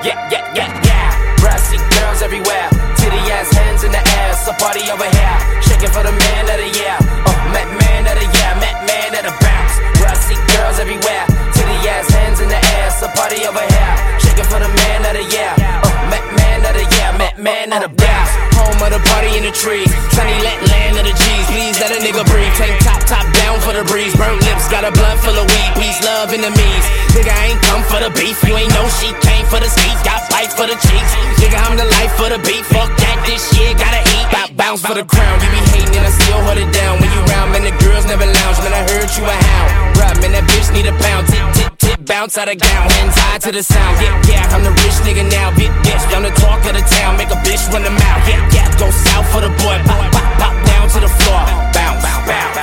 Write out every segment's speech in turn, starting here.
yeah. Where I see girls everywhere, titty ass, hands in the air, so party over here, shaking for the man of the year. Met man of the year, met man of the bounce. Where I see girls everywhere, titty ass, hands in the air, so party over here, shaking for the man of the year. Met man of the year, met man of the bounce. Home of the party in the trees, sunny land of the G's. Please let a nigga breathe. Tank top down for the breeze. Burnt lips, got a blunt full of weed. Peace, love, enemies. Nigga, I ain't come for the beef. You ain't know she came for the skeet. Got bite for the cheeks. Nigga, I'm the life for the beat. Fuck that, this shit gotta eat. Bounce for the crown. You be hating and I still hold it down. When you round, man, the girls never lounge. Man, I heard you a hound. Bruh, man, that bitch need a pound. Tip, bounce out of gown. Hands high to the sound. Yeah, I'm the rich nigga now. Bitch, I'm the talk of the town. Make a bitch run them out. Yeah, go south for the boy. Pop down to the floor. Bounce. Bounce.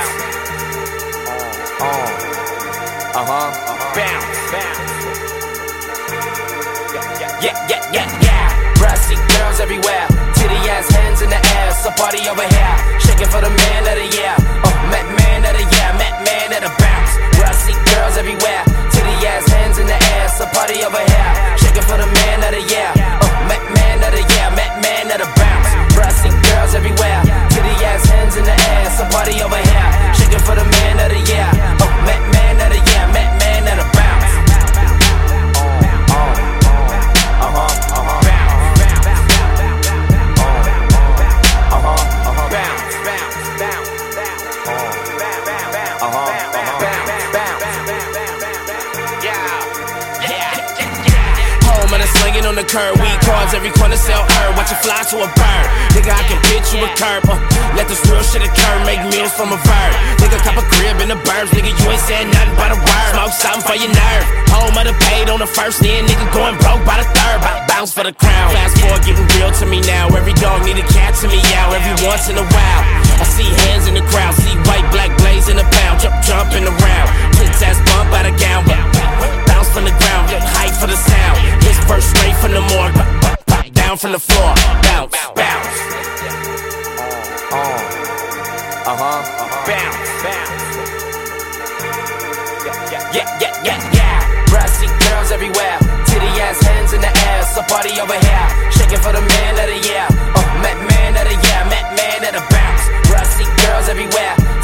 Yeah. Where I see girls everywhere, titty ass, hands in the air, so party over here, shaking for the man of the year. Met man of the year, met man of the bounce. Where I see girls everywhere, titty ass, hands in the air, so party over here, shaking for the man of the year. Met man of the year, met man of the bounce. Where I see girls everywhere, titty ass, hands in the air, so party over here, shaking for the man of the year. Met man of the year, met man of the bounce. Slinging on the curb, weed cards, every corner sell herb. Watch it fly to a bird. Nigga, I can pitch you a curb. Let this real shit occur, make meals from a verb. Nigga, cop a crib in the burbs. Nigga, you ain't said nothing but a word. Smoke something for your nerve. Home of the paid on the first, then nigga going broke by the third. Bounce for the crown. Fast forward, getting real to me now. Every dog need a cat to me out. Every once in a while, I see hands in the crowd. See white, black blaze in the pound. Jumping around. Tits ass bump out of gown. Bounce from the ground, hype for the sound. This verse straight from the morgue, down from the floor. Bounce. Bounce. Yeah. Where I see girls everywhere, titty ass, hands in the air, so party over here, shaking for the man of the year. Met man of the year, met man of the bounce. Where I see girls everywhere,